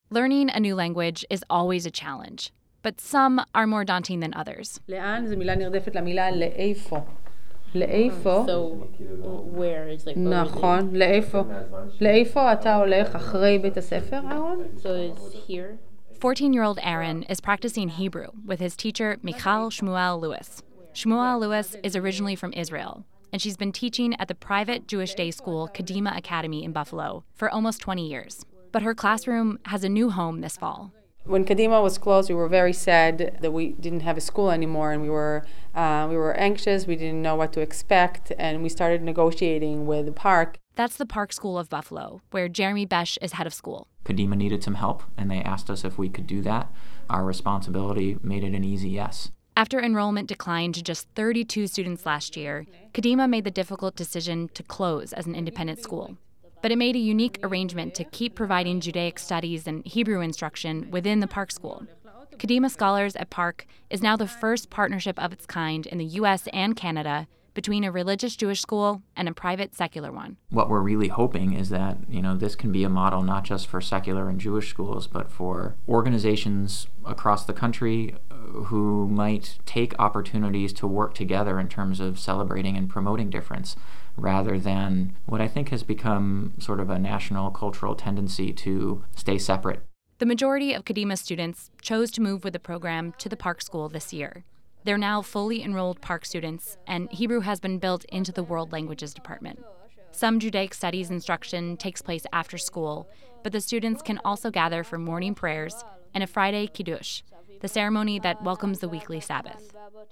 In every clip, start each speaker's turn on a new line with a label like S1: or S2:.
S1: Learning a new language is always a challenge, but some are more daunting than others.
S2: לאן זה מילה נרדפת למילה לאיפה. לאיפה.
S3: So where is like
S2: נכון, לאיפה. לאיפה אתה הולך אחרי בית הספר, אהרון?
S3: So it's here.
S1: 14-year-old Aaron is practicing Hebrew with his teacher, Michal Shmuel Lewis. Shmuel Lewis is originally from Israel, and she's been teaching at the private Jewish day school Kadima Academy in Buffalo for almost 20 years. But her classroom has a new home this fall.
S2: When Kadima was closed, we were very sad that we didn't have a school anymore, and we were anxious. We didn't know what to expect, and we started negotiating with the park.
S1: That's the Park School of Buffalo, where Jeremy Besh is head of school.
S4: Kadima needed some help, and they asked us if we could do that. Our responsibility made it an easy yes.
S1: After enrollment declined to just 32 students last year, Kadima made the difficult decision to close as an independent school. But it made a unique arrangement to keep providing Judaic studies and Hebrew instruction within the Park School. Kadima Scholars at Park is now the first partnership of its kind in the U.S. and Canada between a religious Jewish school and a private secular one.
S4: What we're really hoping is that, this can be a model not just for secular and Jewish schools, but for organizations across the country who might take opportunities to work together in terms of celebrating and promoting difference, rather than what I think has become sort of a national cultural tendency to stay separate.
S1: The majority of Kadima students chose to move with the program to the Park School this year. They're now fully enrolled Park students, and Hebrew has been built into the World Languages Department. Some Judaic studies instruction takes place after school, but the students can also gather for morning prayers and a Friday Kiddush, the ceremony that welcomes the weekly Sabbath.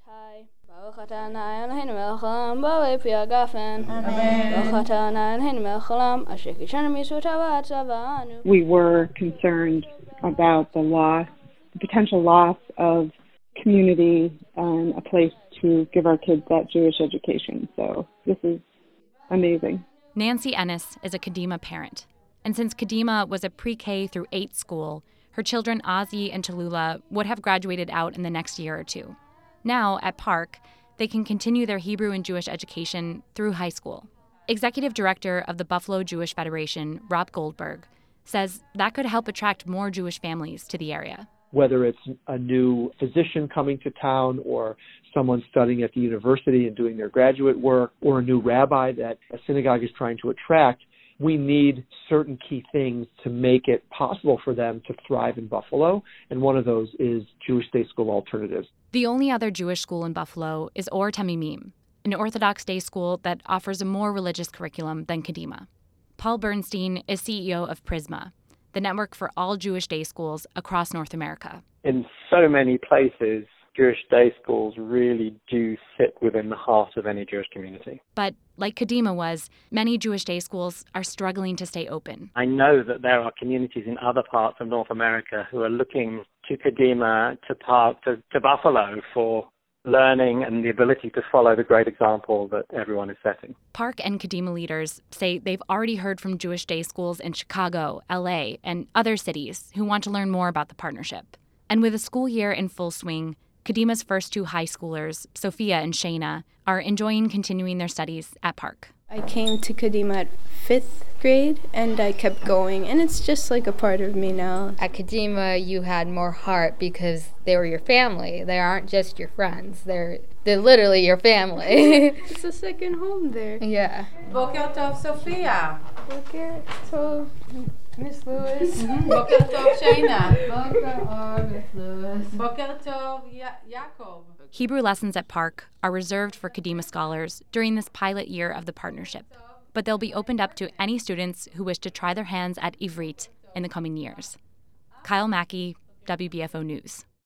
S5: We were concerned about the potential loss of community and a place to give our kids that Jewish education. So this is amazing.
S1: Nancy Ennis is a Kadima parent. And since Kadima was a pre-K through 8 school, her children Ozzy and Tallulah would have graduated out in the next year or two. Now, at Park, they can continue their Hebrew and Jewish education through high school. Executive Director of the Buffalo Jewish Federation, Rob Goldberg, says that could help attract more Jewish families to the area.
S6: Whether it's a new physician coming to town or someone studying at the university and doing their graduate work or a new rabbi that a synagogue is trying to attract, we need certain key things to make it possible for them to thrive in Buffalo, and one of those is Jewish day school alternatives.
S1: The only other Jewish school in Buffalo is Or Tamimim, an Orthodox day school that offers a more religious curriculum than Kadima. Paul Bernstein is CEO of Prisma, the network for all Jewish day schools across North America.
S7: In so many places, Jewish day schools really do sit within the heart of any Jewish community.
S1: But like Kadima was, many Jewish day schools are struggling to stay open.
S7: I know that there are communities in other parts of North America who are looking to Kadima, to Buffalo for learning and the ability to follow the great example that everyone is setting.
S1: Park and Kadima leaders say they've already heard from Jewish day schools in Chicago, LA, and other cities who want to learn more about the partnership. And with the school year in full swing, Kadima's first 2 high schoolers, Sophia and Shayna, are enjoying continuing their studies at Park.
S8: I came to Kadima at 5th grade, and I kept going, and it's just like a part of me now.
S9: At Kadima, you had more heart because they were your family. They aren't just your friends. They're literally your family.
S8: It's a second home there.
S9: Yeah.
S2: Boker Tov, Sophia.
S8: Boker Tov, Miss Lewis.
S2: Boker Tov, Shayna.
S9: Boker Tov, Miss Lewis.
S2: Boker Tov, Yaakov.
S1: Hebrew lessons at Park are reserved for Kadima scholars during this pilot year of the partnership, but they'll be opened up to any students who wish to try their hands at Ivrit in the coming years. Kyle Mackey, WBFO News.